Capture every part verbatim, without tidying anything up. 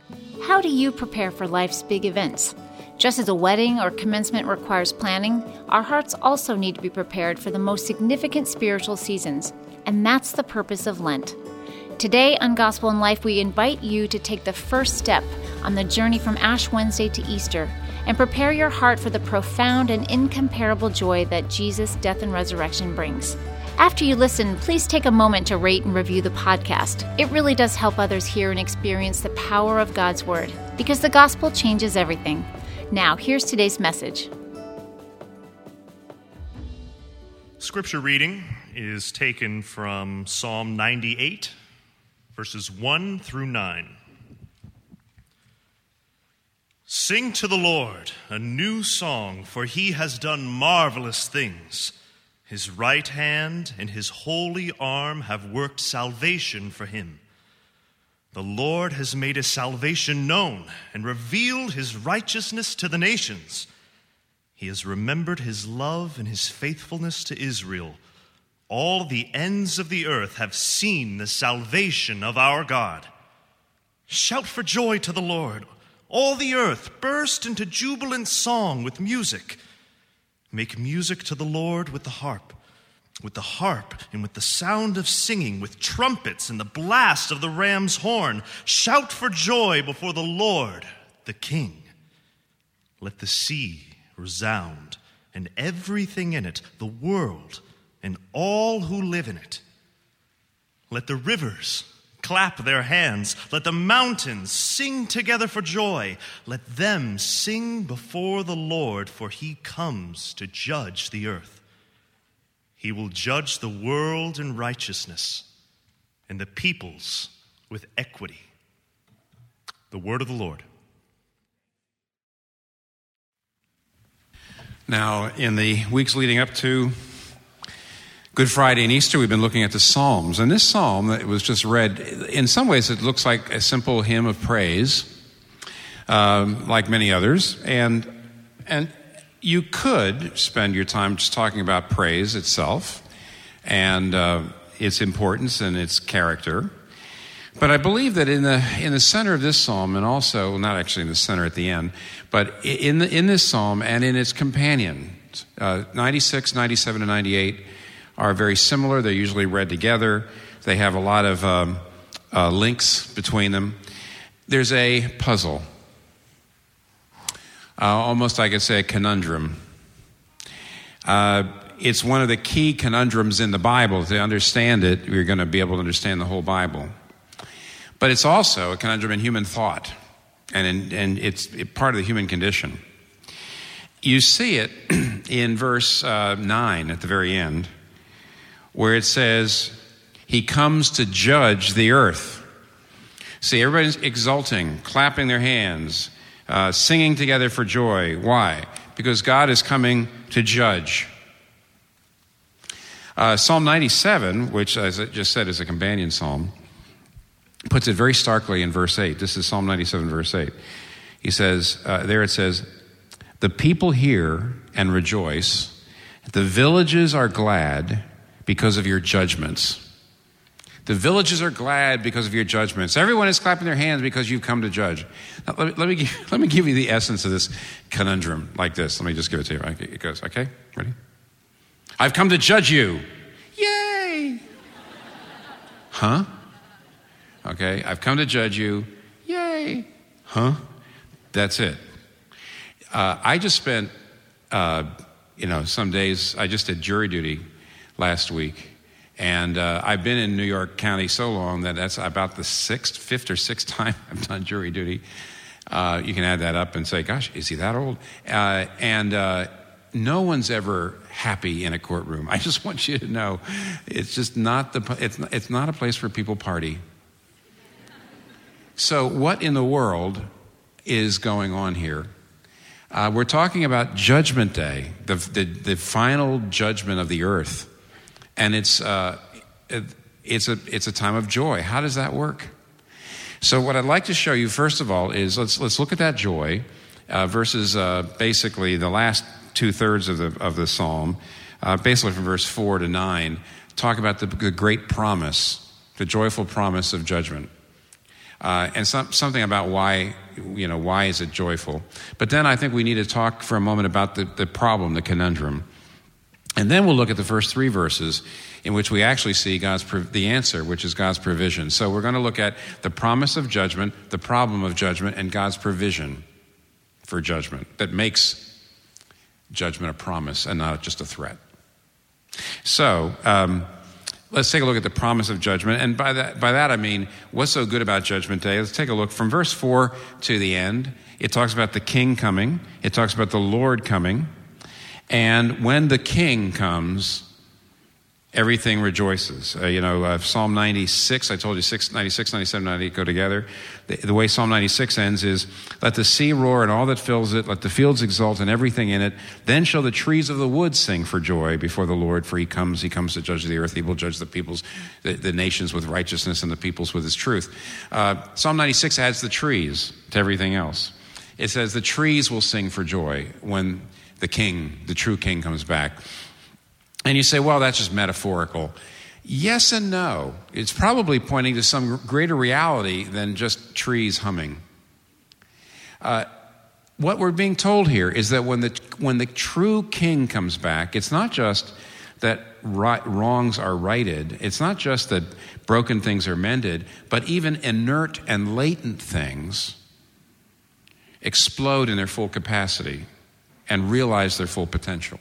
How do you prepare for life's big events? Just as a wedding or commencement requires planning, our hearts also need to be prepared for the most significant spiritual seasons, and that's the purpose of Lent. Today on Gospel in Life, we invite you to take the first step on the journey from Ash Wednesday to Easter and prepare your heart for the profound and incomparable joy that Jesus' death and resurrection brings. After you listen, please take a moment to rate and review the podcast. It really does help others hear and experience the power of God's Word, because the gospel changes everything. Now, here's today's message. Scripture reading is taken from Psalm ninety-eight, verses one through nine. Sing to the Lord a new song, for he has done marvelous things. His right hand and his holy arm have worked salvation for him. The Lord has made his salvation known and revealed his righteousness to the nations. He has remembered his love and his faithfulness to Israel. All the ends of the earth have seen the salvation of our God. Shout for joy to the Lord. All the earth burst into jubilant song with music. Make music to the Lord with the harp, with the harp and with the sound of singing, with trumpets and the blast of the ram's horn. Shout for joy before the Lord, the King. Let the sea resound, and everything in it, the world, and all who live in it. Let the rivers clap their hands. Let the mountains sing together for joy. Let them sing before the Lord, for he comes to judge the earth. He will judge the world in righteousness and the peoples with equity. The word of the Lord. Now, in the weeks leading up to Good Friday and Easter, we've been looking at the Psalms. And this psalm that was just read, in some ways it looks like a simple hymn of praise, um, like many others. And and you could spend your time just talking about praise itself and uh, its importance and its character. But I believe that in the in the center of this psalm, and also, not actually in the center at the end, but in the, in this psalm and in its companion, uh, ninety-six, ninety-seven, and ninety-eight, are very similar. They're usually read together. They have a lot of um, uh, links between them. There's a puzzle, uh, almost I could say a conundrum. Uh, it's one of the key conundrums in the Bible. To understand it, you're going to be able to understand the whole Bible. But it's also a conundrum in human thought, and, in, and it's part of the human condition. You see it in verse uh, nine at the very end, where it says, he comes to judge the earth. See, everybody's exulting, clapping their hands, uh, singing together for joy. Why? Because God is coming to judge. Uh, Psalm ninety-seven, which, as I just said, is a companion psalm, puts it very starkly in verse eight. This is Psalm ninety-seven, verse eight. He says, uh, there it says, the people hear and rejoice. The villages are glad because of your judgments. The villages are glad because of your judgments. Everyone is clapping their hands because you've come to judge. Now, let me, let me, give, let me give you the essence of this conundrum like this. Let me just give it to you. It goes, okay, ready? I've come to judge you. Yay! Huh? Okay, I've come to judge you. Yay! Huh? That's it. Uh, I just spent, uh, you know, some days, I just did jury duty last week, and uh, I've been in New York County so long that that's about the sixth, fifth or sixth time I've done jury duty. Uh, you can add that up and say, gosh, is he that old? Uh, and uh, no one's ever happy in a courtroom. I just want you to know, it's just not the it's it's not a place where people party. So what in the world is going on here? Uh, we're talking about Judgment Day, the, the the final judgment of the earth. And it's uh, it, it's a it's a time of joy. How does that work? So what I'd like to show you first of all is let's let's look at that joy uh, versus uh, basically the last two thirds of the of the psalm, uh, basically from verse four to nine, talk about the, the great promise, the joyful promise of judgment. uh, and some, something about why, you know, why is it joyful. But then I think we need to talk for a moment about the, the problem, the conundrum. And then we'll look at the first three verses in which we actually see God's the answer, which is God's provision. So we're going to look at the promise of judgment, the problem of judgment, and God's provision for judgment that makes judgment a promise and not just a threat. So um, let's take a look at the promise of judgment. And by that, by that I mean, what's so good about Judgment Day? Let's take a look from verse four to the end. It talks about the king coming. It talks about the Lord coming. And when the king comes, everything rejoices. Uh, you know, uh, Psalm ninety-six, I told you six, ninety-six, ninety-seven, ninety-eight go together. The, the way Psalm ninety-six ends is, let the sea roar and all that fills it, let the fields exult and everything in it. Then shall the trees of the wood sing for joy before the Lord, for he comes, he comes to judge the earth. He will judge the peoples, the, the nations with righteousness and the peoples with his truth. Uh, Psalm ninety-six adds the trees to everything else. It says the trees will sing for joy when the king, the true king, comes back. And you say, well, that's just metaphorical. Yes and no. It's probably pointing to some greater reality than just trees humming. Uh, what we're being told here is that when the when the true king comes back, it's not just that right, wrongs are righted. It's not just that broken things are mended, but even inert and latent things explode in their full capacity and realize their full potential.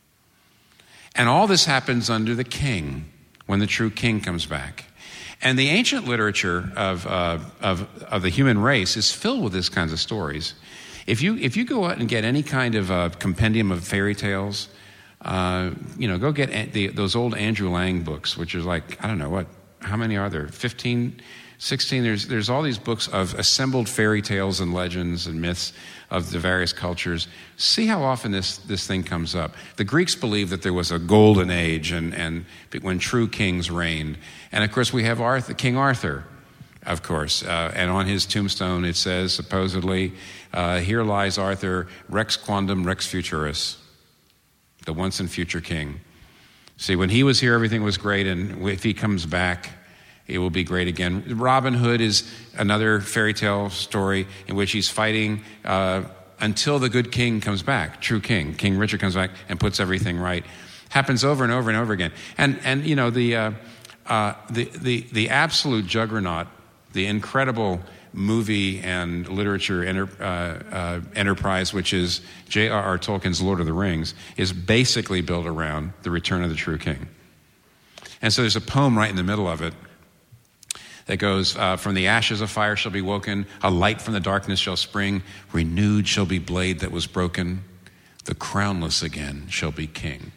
And all this happens under the king, when the true king comes back. And the ancient literature of, uh, of, of the human race is filled with these kinds of stories. If you, if you go out and get any kind of a compendium of fairy tales, uh, you know, go get the, those old Andrew Lang books, which is like, I don't know, what, how many are there? fifteen, sixteen? There's, there's all these books of assembled fairy tales and legends and myths of the various cultures. See how often this, this thing comes up. The Greeks believed that there was a golden age and, and when true kings reigned. And of course we have Arthur, King Arthur, of course. Uh, and on his tombstone it says, supposedly, uh, here lies Arthur, Rex Quondam Rex Futurus, the once and future king. See, when he was here, everything was great, and if he comes back, it will be great again. Robin Hood is another fairy tale story in which he's fighting uh, until the good king comes back, true king. King Richard comes back and puts everything right. Happens over and over and over again. And and you know the uh, uh, the the the absolute juggernaut, the incredible movie and literature enter, uh, uh, enterprise, which is J R R Tolkien's Lord of the Rings, is basically built around the return of the true king. And so there's a poem right in the middle of it that goes, uh, from the ashes a fire shall be woken, a light from the darkness shall spring, renewed shall be blade that was broken, the crownless again shall be king.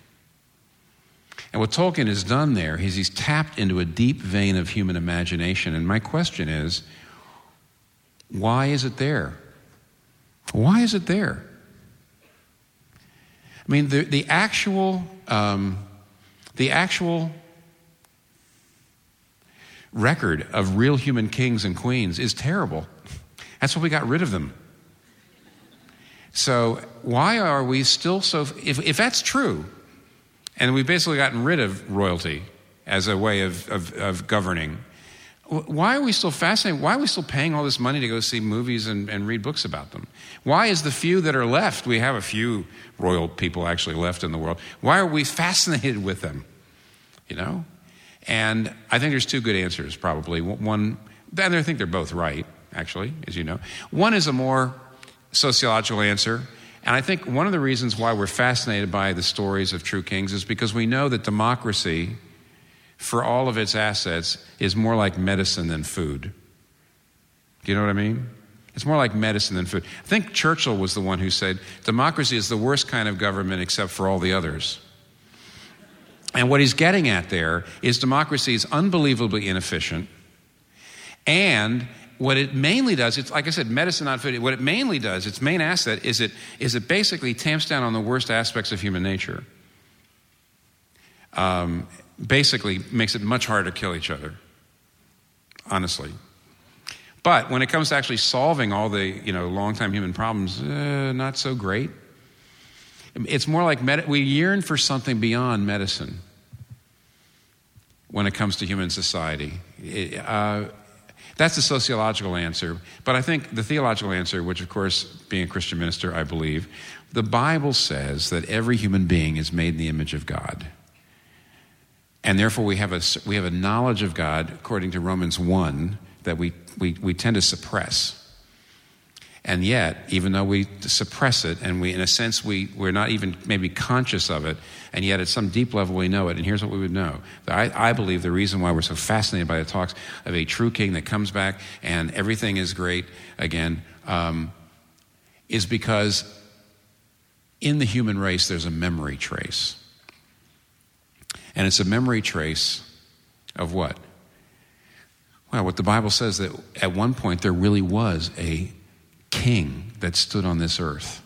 And what Tolkien has done there is he's tapped into a deep vein of human imagination. And my question is, why is it there? Why is it there? I mean, the, the actual, um, the actual record of real human kings and queens is terrible. That's why we got rid of them. So why are we still so, if, if that's true, and we've basically gotten rid of royalty as a way of, of, of governing, why are we still fascinated? Why are we still paying all this money to go see movies and, and read books about them? Why is the few that are left, we have a few royal people actually left in the world, why are we fascinated with them? You know? And I think there's two good answers, probably. One, and I think they're both right, actually, as you know. One is a more sociological answer. And I think one of the reasons why we're fascinated by the stories of true kings is because we know that democracy, for all of its assets, is more like medicine than food. Do you know what I mean? It's more like medicine than food. I think Churchill was the one who said, democracy is the worst kind of government except for all the others. And what he's getting at there is democracy is unbelievably inefficient. And what it mainly does, it's like I said, medicine, not food. What it mainly does, its main asset, is it is it basically tamps down on the worst aspects of human nature. Um, basically makes it much harder to kill each other, honestly. But when it comes to actually solving all the, you know, long-time human problems, uh, not so great. It's more like med- we yearn for something beyond medicine when it comes to human society. It, uh, That's the sociological answer. But I think the theological answer, which of course, being a Christian minister, I believe, the Bible says that every human being is made in the image of God. And therefore we have a, we have a knowledge of God, according to Romans one, that we, we, we tend to suppress. And yet, even though we suppress it, and we, in a sense, we, we're not even maybe conscious of it, and yet at some deep level we know it, and here's what we would know. I, I believe the reason why we're so fascinated by the talks of a true king that comes back and everything is great again, um, is because in the human race there's a memory trace. And it's a memory trace of what? Well, what the Bible says, that at one point there really was a king that stood on this earth.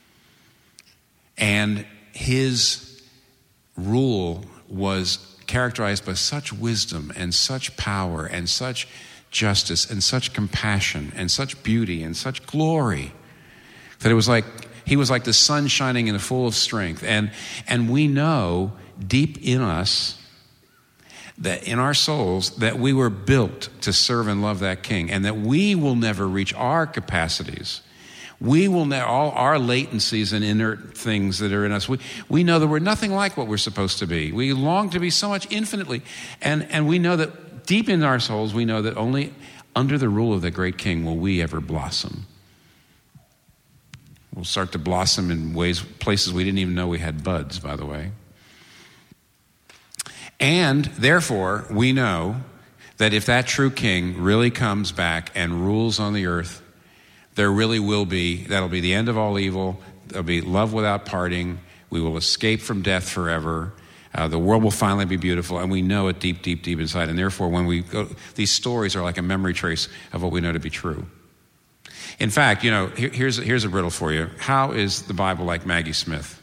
And his rule was characterized by such wisdom and such power and such justice and such compassion and such beauty and such glory that it was like he was like the sun shining in the full of strength. And and we know deep in us, that in our souls, that we were built to serve and love that king, and that we will never reach our capacities. We will never, all our latencies and inert things that are in us, we, we know that we're nothing like what we're supposed to be. We long to be so much infinitely, and, and we know that deep in our souls, we know that only under the rule of the great king will we ever blossom. We'll start to blossom in ways, places we didn't even know we had buds, by the way. And therefore, we know that if that true king really comes back and rules on the earth, there really will be, that'll be the end of all evil. There'll be love without parting. We will escape from death forever. Uh, the world will finally be beautiful, and we know it deep, deep, deep inside. And therefore, when we go, these stories are like a memory trace of what we know to be true. In fact, you know, here, here's, here's a riddle for you. How is the Bible like Maggie Smith?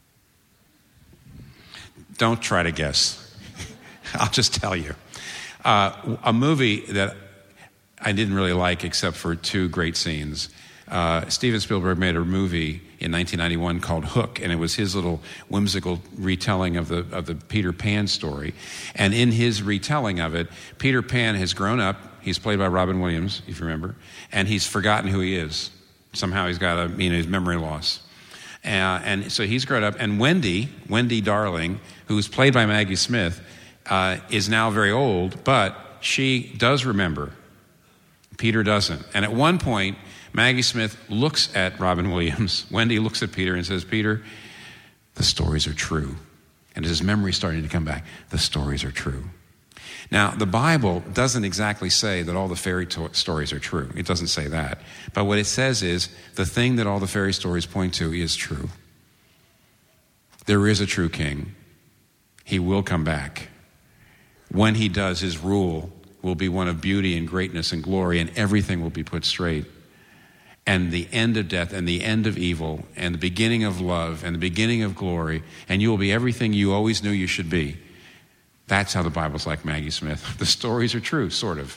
Don't try to guess. I'll just tell you. Uh, a movie that I didn't really like except for two great scenes. Uh, Steven Spielberg made a movie in nineteen ninety-one called Hook, and it was his little whimsical retelling of the of the Peter Pan story. And in his retelling of it, Peter Pan has grown up. He's played by Robin Williams, if you remember, and he's forgotten who he is. Somehow he's got a, you know, his memory loss. Uh, and so he's grown up. And Wendy, Wendy Darling, who's played by Maggie Smith, Uh, is now very old, but she does remember. Peter doesn't. And at one point, Maggie Smith looks at Robin Williams. Wendy looks at Peter and says, "Peter, the stories are true." And as his memory's starting to come back, the stories are true. Now, the Bible doesn't exactly say that all the fairy to- stories are true. It doesn't say that. But what it says is the thing that all the fairy stories point to is true. There is a true king. He will come back. When he does, his rule will be one of beauty and greatness and glory, and everything will be put straight. And the end of death and the end of evil and the beginning of love and the beginning of glory, and you will be everything you always knew you should be. That's how the Bible's like Maggie Smith. The stories are true, sort of.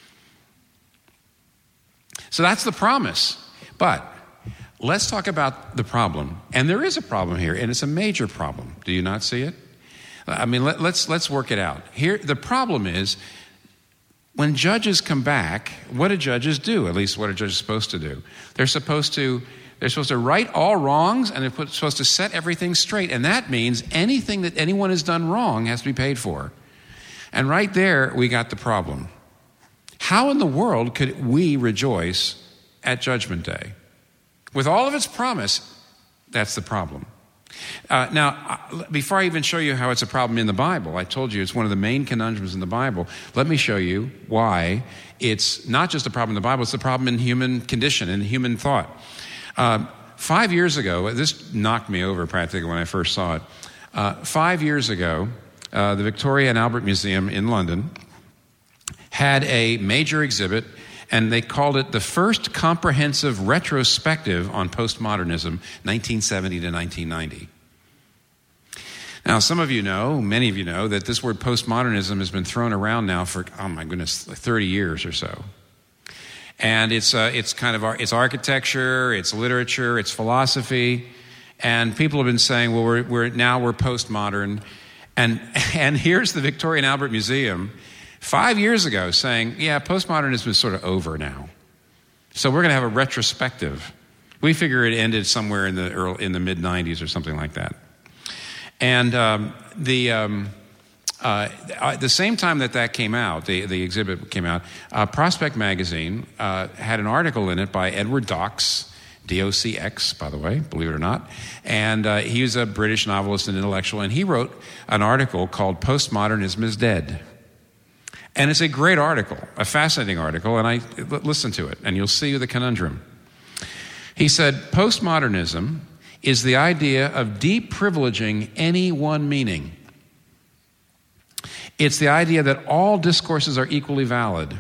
So that's the promise. But let's talk about the problem. And there is a problem here, and it's a major problem. Do you not see it? I mean, let, let's let's work it out. Here, the problem is, when judges come back, what do judges do? At least what are judges supposed to do? They're supposed to they're supposed to right all wrongs, and they're put, supposed to set everything straight. And that means anything that anyone has done wrong has to be paid for. And right there, we got the problem. How in the world could we rejoice at Judgment Day? With all of its promise, that's the problem. Uh, now, before I even show you how it's a problem in the Bible, I told you it's one of the main conundrums in the Bible. Let me show you why it's not just a problem in the Bible, it's a problem in human condition, in human thought. Uh, five years ago, this knocked me over practically when I first saw it. Uh, five years ago, uh, the Victoria and Albert Museum in London had a major exhibit, and they called it the first comprehensive retrospective on postmodernism, nineteen seventy to nineteen ninety. Now, some of you know, many of you know, that this word postmodernism has been thrown around now for, oh my goodness, thirty years or so. And it's uh, it's kind of, it's architecture, it's literature, it's philosophy, and people have been saying, well, we're, we're now we're postmodern. And, and here's the Victoria and Albert Museum, five years ago saying, yeah, postmodernism is sort of over now. So we're going to have a retrospective. We figure it ended somewhere in the early, in the mid nineties or something like that. And um, the um, uh, at the same time that that came out, the, the exhibit came out, uh, Prospect Magazine uh, had an article in it by Edward Docks, D O C X, by the way, believe it or not. And uh, he was a British novelist and intellectual, and he wrote an article called Postmodernism is Dead. And it's a great article, a fascinating article, and I listen to it, and you'll see the conundrum. He said, postmodernism is the idea of deprivileging any one meaning. It's the idea that all discourses are equally valid.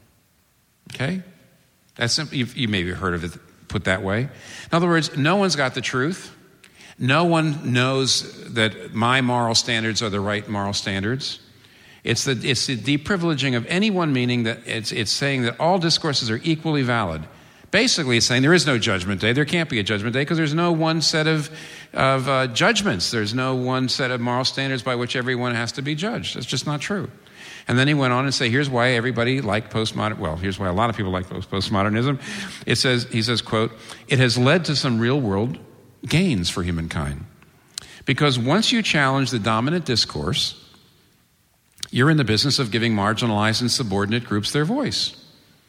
Okay? That's simple. You've, you maybe heard of it put that way. In other words, no one's got the truth. No one knows that my moral standards are the right moral standards. It's the, it's the deprivileging of any one meaning, that it's, it's saying that all discourses are equally valid. Basically, it's saying there is no judgment day. There can't be a judgment day because there's no one set of, of uh, judgments. There's no one set of moral standards by which everyone has to be judged. That's just not true. And then he went on and say, here's why everybody liked postmodern, well, here's why a lot of people like post- postmodernism. It says, he says, quote, it has led to some real world gains for humankind. Because once you challenge the dominant discourse, you're in the business of giving marginalized and subordinate groups their voice.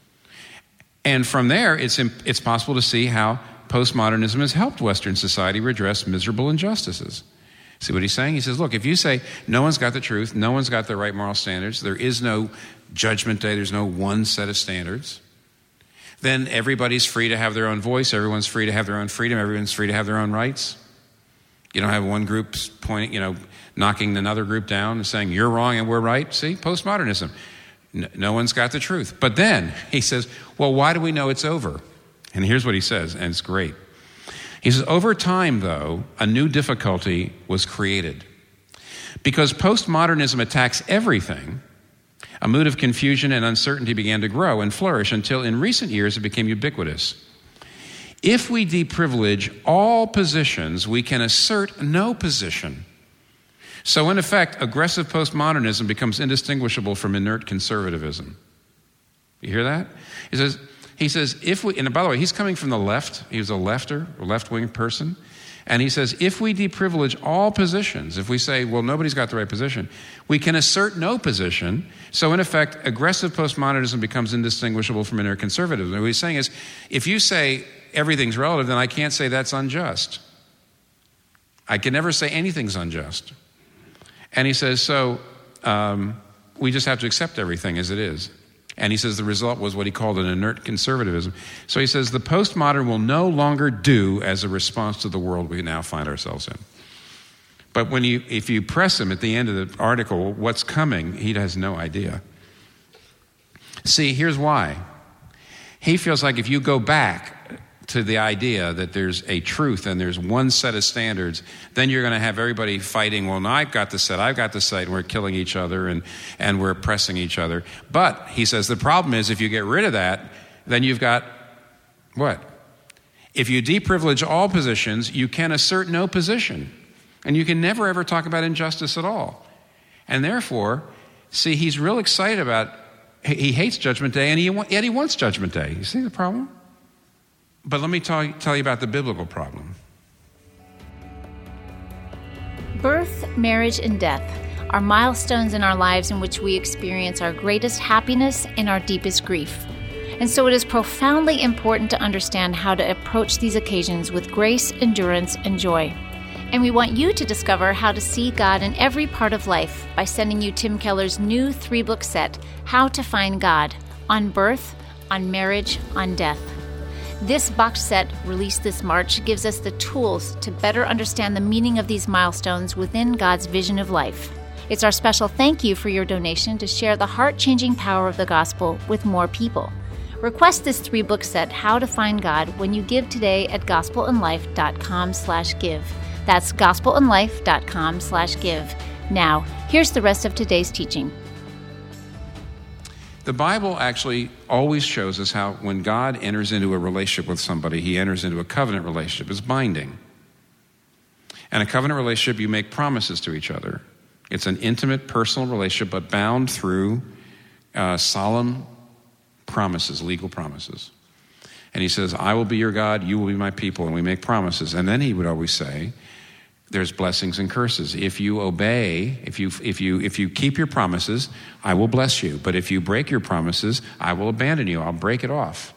And from there, it's it's possible to see how postmodernism has helped Western society redress miserable injustices. See what he's saying? He says, look, if you say no one's got the truth, no one's got the right moral standards, there is no judgment day, there's no one set of standards, then everybody's free to have their own voice, everyone's free to have their own freedom, everyone's free to have their own rights. You don't have one group pointing, you know, knocking another group down and saying, you're wrong and we're right. See, postmodernism. No, no one's got the truth. But then he says, well, why do we know it's over? And here's what he says, and it's great. He says, over time, though, a new difficulty was created. Because postmodernism attacks everything, a mood of confusion and uncertainty began to grow and flourish until in recent years it became ubiquitous. If we deprivilege all positions, we can assert no position. So in effect, aggressive postmodernism becomes indistinguishable from inert conservatism. You hear that? He says, he says, if we, and by the way, he's coming from the left. He was a lefter, a left-wing person. And he says, if we deprivilege all positions, if we say, well, nobody's got the right position, we can assert no position. So in effect, aggressive postmodernism becomes indistinguishable from inert conservatism. And what he's saying is, if you say everything's relative, then I can't say that's unjust. I can never say anything's unjust. And he says, so um, we just have to accept everything as it is. And he says the result was what he called an inert conservatism. So he says the postmodern will no longer do as a response to the world we now find ourselves in. But when you, if you press him at the end of the article, what's coming, he has no idea. See, here's why. He feels like if you go back to the idea that there's a truth and there's one set of standards, then you're going to have everybody fighting, well, no, I've got the set, I've got the set, and we're killing each other and, and we're oppressing each other. But, he says, the problem is if you get rid of that, then you've got what? If you deprivilege all positions, you can assert no position. And you can never, ever talk about injustice at all. And therefore, see, he's real excited about, he hates Judgment Day, and he, yet he wants Judgment Day. You see the problem? But let me tell, tell you about the biblical problem. Birth, marriage, and death are milestones in our lives in which we experience our greatest happiness and our deepest grief. And so it is profoundly important to understand how to approach these occasions with grace, endurance, and joy. And we want you to discover how to see God in every part of life by sending you Tim Keller's new three-book set, How to Find God, on birth, on marriage, on death. This box set, released this March, gives us the tools to better understand the meaning of these milestones within God's vision of life. It's our special thank you for your donation to share the heart-changing power of the gospel with more people. Request this three-book set, How to Find God, when you give today at gospelandlife.com slash give. That's gospelandlife.com slash give. Now, here's the rest of today's teaching. The Bible actually always shows us how when God enters into a relationship with somebody, he enters into a covenant relationship. It's binding. And a covenant relationship, you make promises to each other. It's an intimate, personal relationship, but bound through uh, solemn promises, legal promises. And he says, I will be your God, you will be my people, and we make promises. And then he would always say, there's blessings and curses. If you obey, if you if you if you keep your promises, I will bless you. But if you break your promises, I will abandon you. I'll break it off.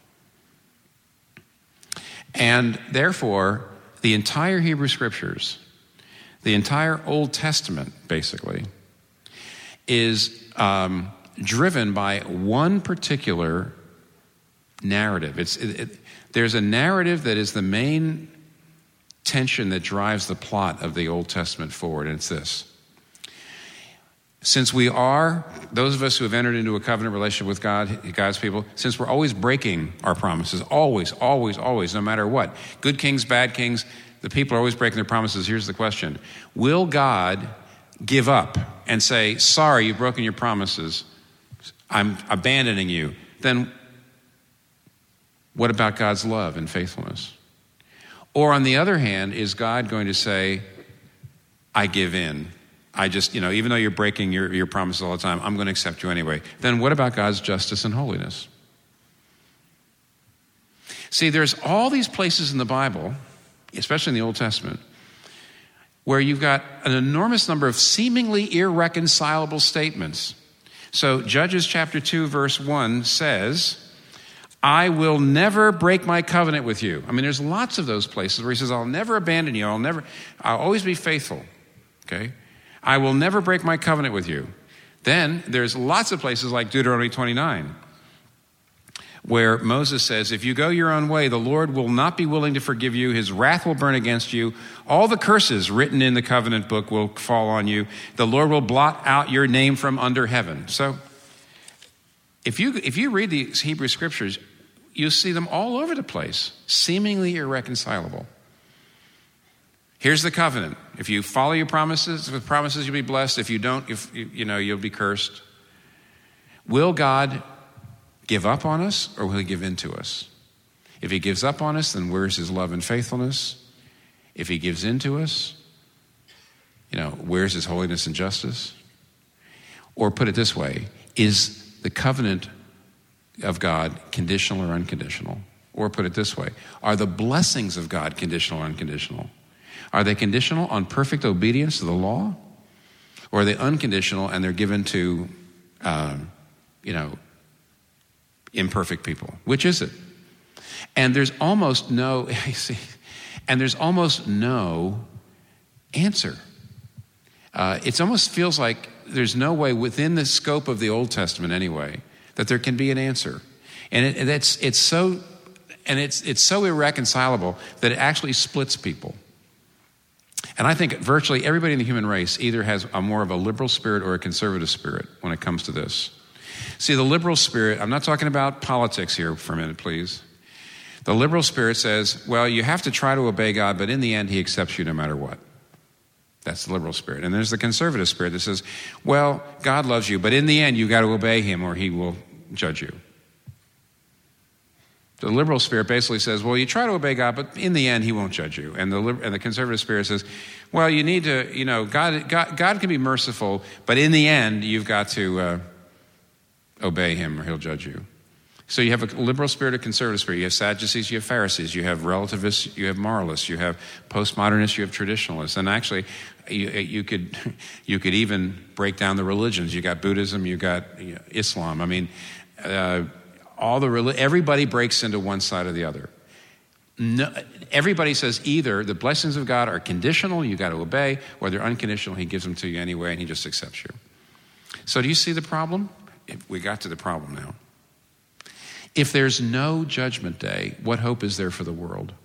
And therefore, the entire Hebrew Scriptures, the entire Old Testament, basically, is um, driven by one particular narrative. It's it, it, there's a narrative that is the main tension that drives the plot of the Old Testament forward, and it's this. Since we are, those of us who have entered into a covenant relationship with God, God's people, since we're always breaking our promises, always, always, always, no matter what, good kings, bad kings, the people are always breaking their promises. Here's the question. Will God give up and say, sorry, you've broken your promises, I'm abandoning you? Then what about God's love and faithfulness? Or on the other hand, is God going to say, I give in. I just, you know, even though you're breaking your, your promises all the time, I'm going to accept you anyway. Then what about God's justice and holiness? See, there's all these places in the Bible, especially in the Old Testament, where you've got an enormous number of seemingly irreconcilable statements. So Judges chapter two, verse one says, I will never break my covenant with you. I mean, there's lots of those places where he says, I'll never abandon you. I'll never, I'll always be faithful. Okay? I will never break my covenant with you. Then there's lots of places like Deuteronomy twenty-nine, where Moses says, if you go your own way, the Lord will not be willing to forgive you. His wrath will burn against you. All the curses written in the covenant book will fall on you. The Lord will blot out your name from under heaven. So if you, if you read the Hebrew Scriptures, you see them all over the place, seemingly irreconcilable. Here's the covenant. If you follow your promises, with promises you'll be blessed. If you don't, if you, you know, you'll be cursed. Will God give up on us, or will he give in to us? If he gives up on us, then where's his love and faithfulness? If he gives in to us, you know, where's his holiness and justice? Or put it this way, is the covenant of God conditional or unconditional? Or put it this way, are the blessings of God conditional or unconditional? Are they conditional on perfect obedience to the law? Or are they unconditional and they're given to, um, you know, imperfect people? Which is it? And there's almost no, you see, and there's almost no answer. Uh, it almost feels like there's no way within the scope of the Old Testament anyway that there can be an answer. And it, it's it's so and it's it's so irreconcilable that it actually splits people. And I think virtually everybody in the human race either has a more of a liberal spirit or a conservative spirit when it comes to this. See, the liberal spirit, I'm not talking about politics here for a minute, please. The liberal spirit says, well, you have to try to obey God, but in the end, he accepts you no matter what. That's the liberal spirit. And there's the conservative spirit that says, well, God loves you, but in the end, you got to obey him or he will judge you. The liberal spirit basically says, well, you try to obey God, but in the end, he won't judge you. And the and the conservative spirit says, well, you need to, you know, God God, God can be merciful, but in the end, you've got to uh, obey him or he'll judge you. So you have a liberal spirit, a conservative spirit. You have Sadducees, you have Pharisees, you have relativists, you have moralists, you have postmodernists, you have traditionalists. And actually, you, you could you could even break down the religions. You got Buddhism, you got you know, Islam. I mean, uh, all the everybody breaks into one side or the other. No, everybody says either the blessings of God are conditional, you got to obey, or they're unconditional, he gives them to you anyway, and he just accepts you. So do you see the problem? We got to the problem now. If there's no judgment day, what hope is there for the world?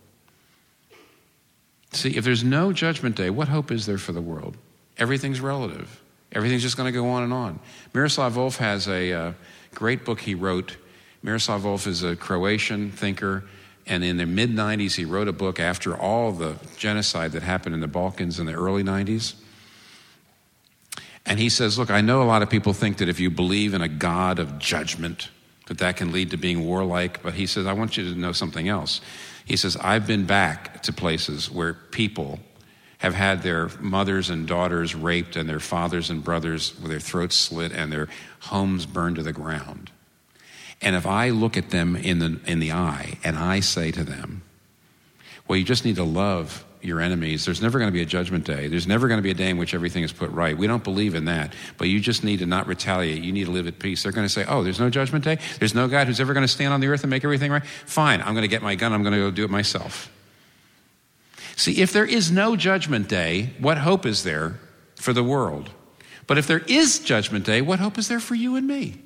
See, if there's no judgment day, what hope is there for the world? Everything's relative. Everything's just going to go on and on. Miroslav Volf has a uh, great book he wrote. Miroslav Volf is a Croatian thinker, and in the mid nineties, he wrote a book after all the genocide that happened in the Balkans in the early nineties. And he says, look, I know a lot of people think that if you believe in a God of judgment, that that can lead to being warlike. But he says, I want you to know something else. He says, I've been back to places where people have had their mothers and daughters raped and their fathers and brothers with their throats slit and their homes burned to the ground. And if I look at them in the in the eye and I say to them, well, you just need to love your enemies. There's never going to be a judgment day. There's never going to be a day in which everything is put right. We don't believe in that, but you just need to not retaliate. You need to live at peace. They're going to say, oh, there's no judgment day? There's no God who's ever going to stand on the earth and make everything right? Fine, I'm going to get my gun. I'm going to go do it myself. See, if there is no judgment day, what hope is there for the world? But if there is judgment day, what hope is there for you and me?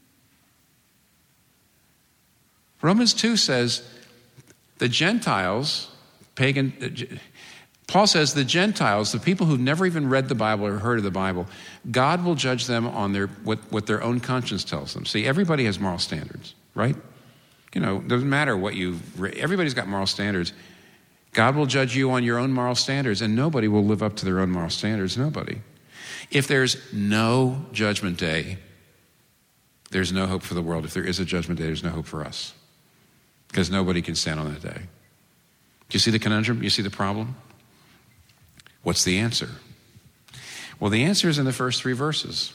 Romans two says the Gentiles, pagan, Paul says the Gentiles, the people who've never even read the Bible or heard of the Bible, God will judge them on their what, what their own conscience tells them. See, everybody has moral standards, right? You know, it doesn't matter what you, everybody's got moral standards. God will judge you on your own moral standards, and nobody will live up to their own moral standards, nobody. If there's no judgment day, there's no hope for the world. If there is a judgment day, there's no hope for us, because nobody can stand on that day. Do you see the conundrum? You see the problem? What's the answer? Well, the answer is in the first three verses.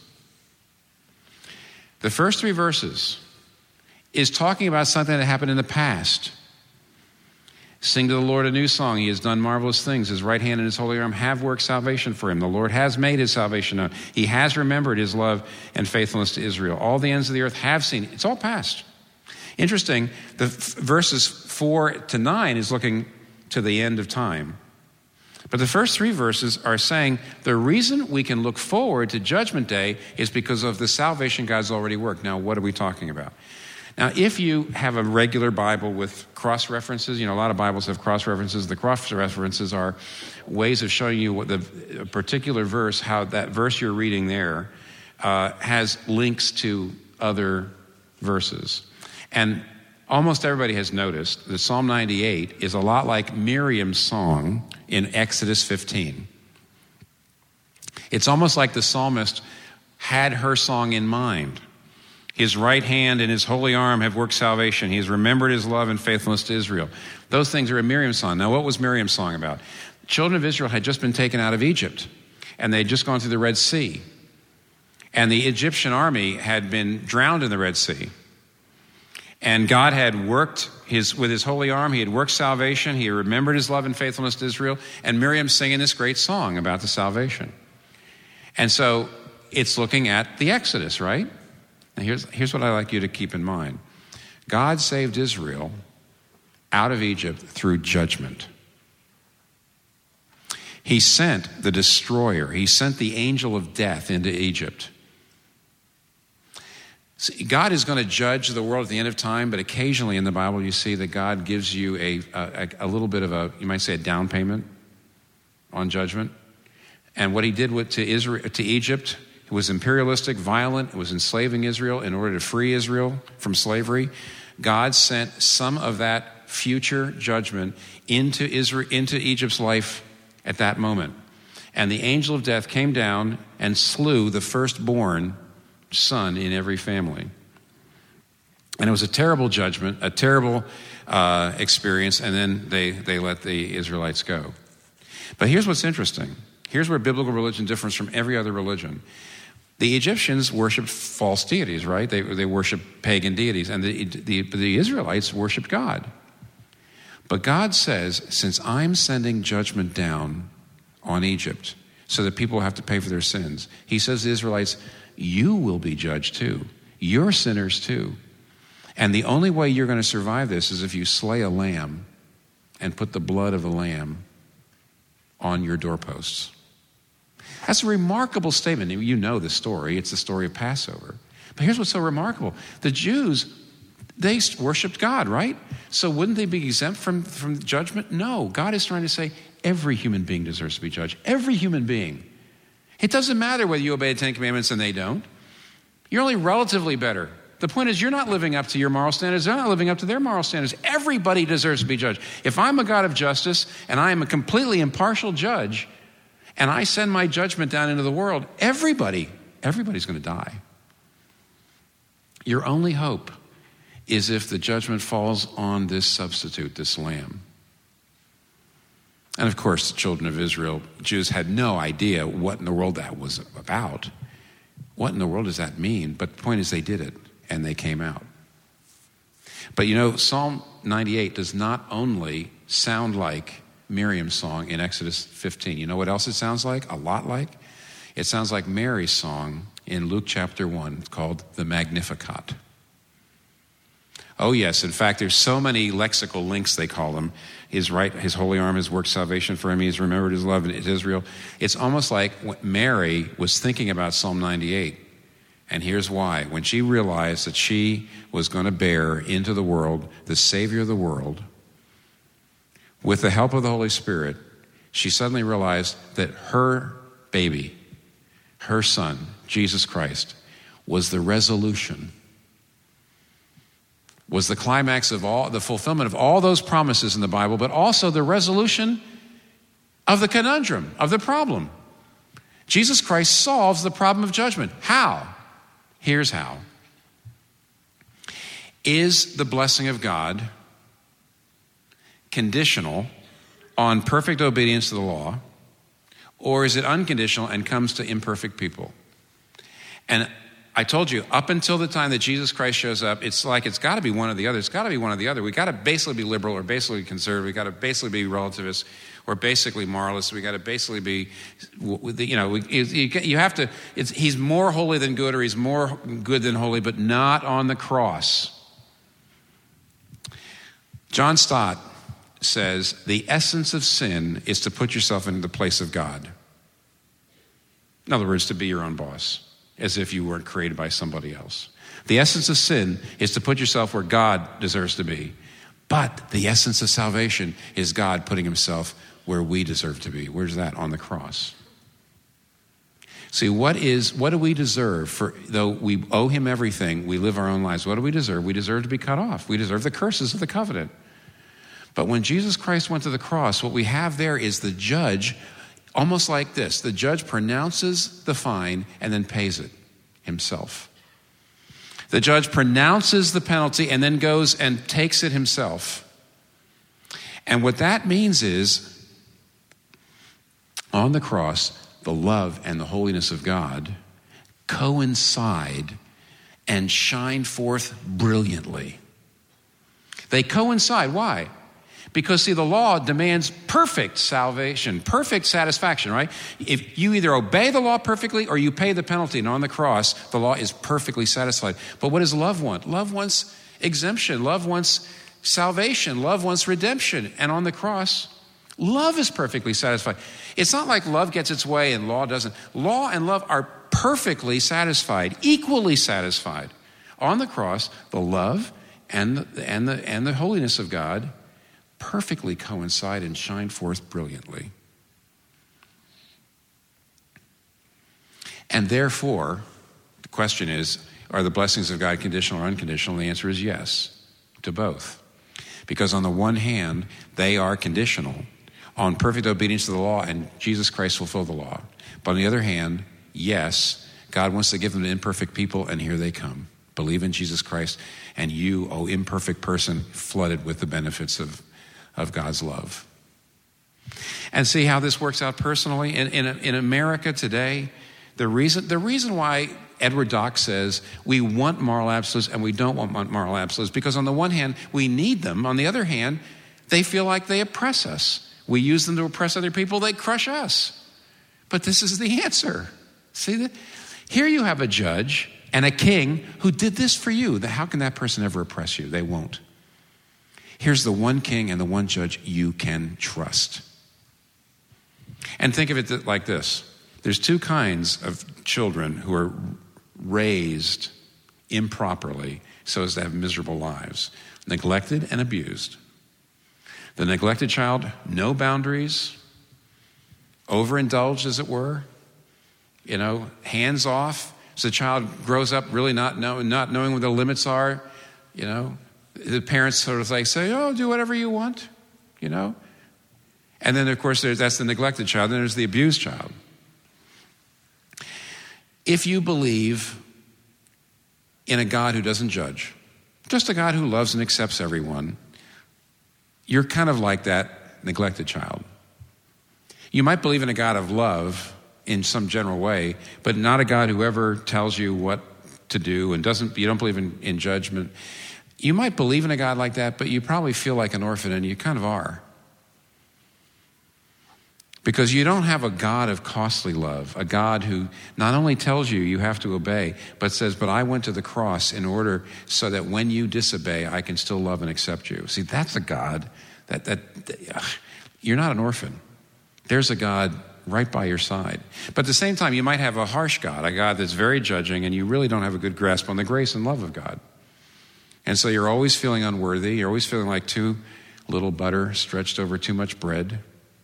The first three verses is talking about something that happened in the past. Sing to the Lord a new song. He has done marvelous things. His right hand and his holy arm have worked salvation for him. The Lord has made his salvation known. He has remembered his love and faithfulness to Israel. All the ends of the earth have seen it. It's all past. Interesting, the f- verses four to nine is looking to the end of time. But the first three verses are saying the reason we can look forward to Judgment Day is because of the salvation God's already worked. Now, what are we talking about? Now, if you have a regular Bible with cross-references, you know, a lot of Bibles have cross-references. The cross-references are ways of showing you what the a particular verse, how that verse you're reading there uh, has links to other verses. And almost everybody has noticed that Psalm ninety-eight is a lot like Miriam's song in Exodus fifteen. It's almost like the psalmist had her song in mind. His right hand and his holy arm have worked salvation. He has remembered his love and faithfulness to Israel. Those things are in Miriam's song. Now, what was Miriam's song about? The children of Israel had just been taken out of Egypt, and they'd just gone through the Red Sea. And the Egyptian army had been drowned in the Red Sea. And God had worked his with his holy arm. He had worked salvation. He remembered his love and faithfulness to Israel. And Miriam's singing this great song about the salvation. And so it's looking at the Exodus, right? And here's, here's what I'd like you to keep in mind. God saved Israel out of Egypt through judgment. He sent the destroyer. He sent the angel of death into Egypt. See, God is going to judge the world at the end of time, but occasionally in the Bible you see that God gives you a, a, a little bit of a, you might say, a down payment on judgment. And what he did with, to Israel, to Egypt, it was imperialistic, violent. It was enslaving Israel in order to free Israel from slavery. God sent some of that future judgment into Israel, into Egypt's life at that moment. And the angel of death came down and slew the firstborn son in every family. And it was a terrible judgment, a terrible uh, experience, and then they, they let the Israelites go. But here's what's interesting. Here's where biblical religion differs from every other religion. The Egyptians worshipped false deities, right? They, they worshipped pagan deities, and the, the, the Israelites worshipped God. But God says, since I'm sending judgment down on Egypt so that people have to pay for their sins, he says to the Israelites, you will be judged too. You're sinners too. And the only way you're going to survive this is if you slay a lamb and put the blood of the lamb on your doorposts. That's a remarkable statement. You know the story. It's the story of Passover. But here's what's so remarkable. The Jews, they worshiped God, right? So wouldn't they be exempt from, from judgment? No. God is trying to say every human being deserves to be judged. Every human being. It doesn't matter whether you obey the Ten Commandments and they don't. You're only relatively better. The point is you're not living up to your moral standards. They're not living up to their moral standards. Everybody deserves to be judged. If I'm a God of justice and I am a completely impartial judge and I send my judgment down into the world, everybody, everybody's going to die. Your only hope is if the judgment falls on this substitute, this lamb. And of course, the children of Israel, Jews, had no idea what in the world that was about. What in the world does that mean? But the point is they did it, and they came out. But you know, Psalm ninety-eight does not only sound like Miriam's song in Exodus fifteen. You know what else it sounds like? A lot like? It sounds like Mary's song in Luke chapter one. It's called the Magnificat. Oh yes, in fact, there's so many lexical links, they call them. His right, his holy arm has worked salvation for him. He has remembered his love in Israel. It's almost like Mary was thinking about Psalm ninety-eight. And here's why. When she realized that she was going to bear into the world the Savior of the world, with the help of the Holy Spirit, she suddenly realized that her baby, her son, Jesus Christ, was the resolution, was the climax of all, the fulfillment of all those promises in the Bible, but also the resolution of the conundrum, of the problem. Jesus Christ solves the problem of judgment. How? Here's how. Is the blessing of God conditional on perfect obedience to the law, or is it unconditional and comes to imperfect people? And I told you, up until the time that Jesus Christ shows up, it's like it's got to be one or the other. It's got to be one or the other. We got to basically be liberal or basically conservative. We got to basically be relativist or basically moralist. We got to basically be, you know, you have to. It's, he's more holy than good, or he's more good than holy, but not on the cross. John Stott says the essence of sin is to put yourself into the place of God. In other words, to be your own boss, as if you weren't created by somebody else. The essence of sin is to put yourself where God deserves to be. But the essence of salvation is God putting himself where we deserve to be. Where's that? On the cross. See, what is, what do we deserve? For though we owe him everything, we live our own lives. What do we deserve? We deserve to be cut off. We deserve the curses of the covenant. But when Jesus Christ went to the cross, what we have there is the judge, almost like this. The judge pronounces the fine and then pays it himself. The judge pronounces the penalty and then goes and takes it himself. And what that means is, on the cross, the love and the holiness of God coincide and shine forth brilliantly. They coincide. Why? Because, see, the law demands perfect salvation, perfect satisfaction, right? If you either obey the law perfectly or you pay the penalty, and on the cross, the law is perfectly satisfied. But what does love want? Love wants exemption. Love wants salvation. Love wants redemption. And on the cross, love is perfectly satisfied. It's not like love gets its way and law doesn't. Law and love are perfectly satisfied, equally satisfied. On the cross, the love and the, and the, and the holiness of God perfectly coincide and shine forth brilliantly. And therefore, the question is, are the blessings of God conditional or unconditional? And the answer is yes, to both. Because on the one hand, they are conditional on perfect obedience to the law, and Jesus Christ fulfilled the law. But on the other hand, yes, God wants to give them to imperfect people, and here they come. Believe in Jesus Christ, and you, oh imperfect person, flooded with the benefits of of God's love. And see how this works out personally. In, in, in America today, the reason, the reason why Edward Dock says we want moral absolutes and we don't want moral absolutes, because on the one hand, we need them. On the other hand, they feel like they oppress us. We use them to oppress other people, they crush us. But this is the answer. See that? Here you have a judge and a king who did this for you. How can that person ever oppress you? They won't. Here's the one king and the one judge you can trust. And think of it like this. There's two kinds of children who are raised improperly so as to have miserable lives. Neglected and abused. The neglected child, no boundaries, overindulged as it were, you know, hands off. So the child grows up really not, know, not knowing what the limits are, you know. The parents sort of like say, oh, do whatever you want, you know. And then, of course, there's, that's the neglected child. Then there's the abused child. If you believe in a God who doesn't judge, just a God who loves and accepts everyone, you're kind of like that neglected child. You might believe in a God of love in some general way, but not a God who ever tells you what to do and doesn't, you don't believe in, in judgment. You might believe in a God like that, but you probably feel like an orphan, and you kind of are. Because you don't have a God of costly love, a God who not only tells you you have to obey, but says, but I went to the cross in order so that when you disobey, I can still love and accept you. See, that's a God that, that, that ugh, you're not an orphan. There's a God right by your side. But at the same time, you might have a harsh God, a God that's very judging, and you really don't have a good grasp on the grace and love of God. And so you're always feeling unworthy. You're always feeling like too little butter stretched over too much bread.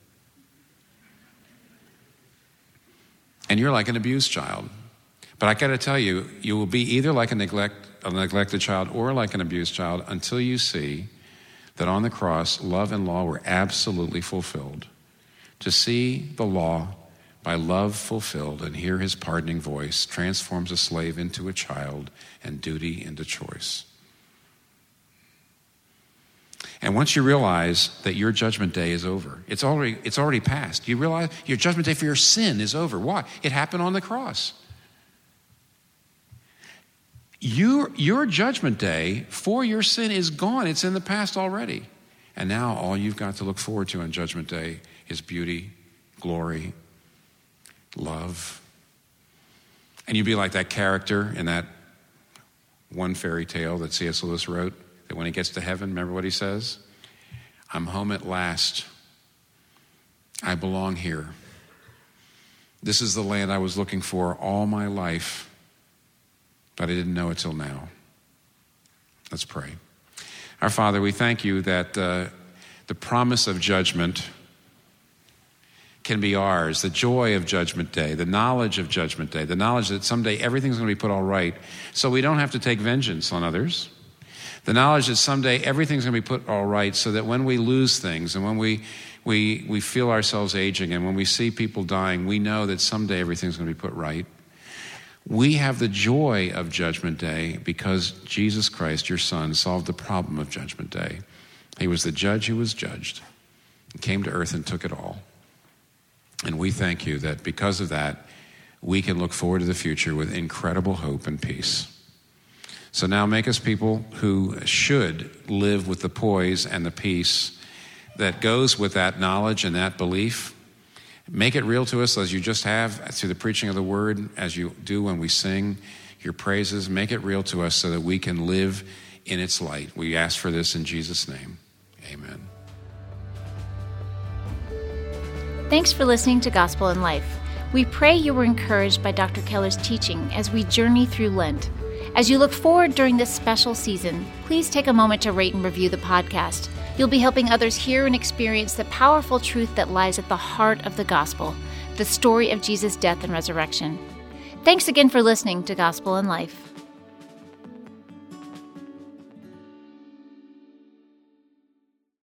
And you're like an abused child. But I got to tell you, you will be either like a, neglect, a neglected child or like an abused child until you see that on the cross, love and law were absolutely fulfilled. To see the law by love fulfilled and hear his pardoning voice transforms a slave into a child and duty into choice. And once you realize that your judgment day is over, it's already, it's already passed. You realize your judgment day for your sin is over. Why? It happened on the cross. Your, your judgment day for your sin is gone. It's in the past already. And now all you've got to look forward to on judgment day is beauty, glory, love. And you'd be like that character in that one fairy tale that C S Lewis wrote, that when he gets to heaven, remember what he says? I'm home at last. I belong here. This is the land I was looking for all my life, but I didn't know it till now. Let's pray. Our Father, we thank you that uh, the promise of judgment can be ours, the joy of Judgment Day, the knowledge of Judgment Day, the knowledge that someday everything's going to be put all right so we don't have to take vengeance on others. The knowledge that someday everything's going to be put all right so that when we lose things and when we, we, we feel ourselves aging and when we see people dying, we know that someday everything's going to be put right. We have the joy of Judgment Day because Jesus Christ, your Son, solved the problem of Judgment Day. He was the judge who was judged and came to earth and took it all. And we thank you that because of that, we can look forward to the future with incredible hope and peace. So now make us people who should live with the poise and the peace that goes with that knowledge and that belief. Make it real to us as you just have through the preaching of the word, as you do when we sing your praises. Make it real to us so that we can live in its light. We ask for this in Jesus' name. Amen. Thanks for listening to Gospel in Life. We pray you were encouraged by Doctor Keller's teaching as we journey through Lent. As you look forward during this special season, please take a moment to rate and review the podcast. You'll be helping others hear and experience the powerful truth that lies at the heart of the gospel, the story of Jesus' death and resurrection. Thanks again for listening to Gospel in Life.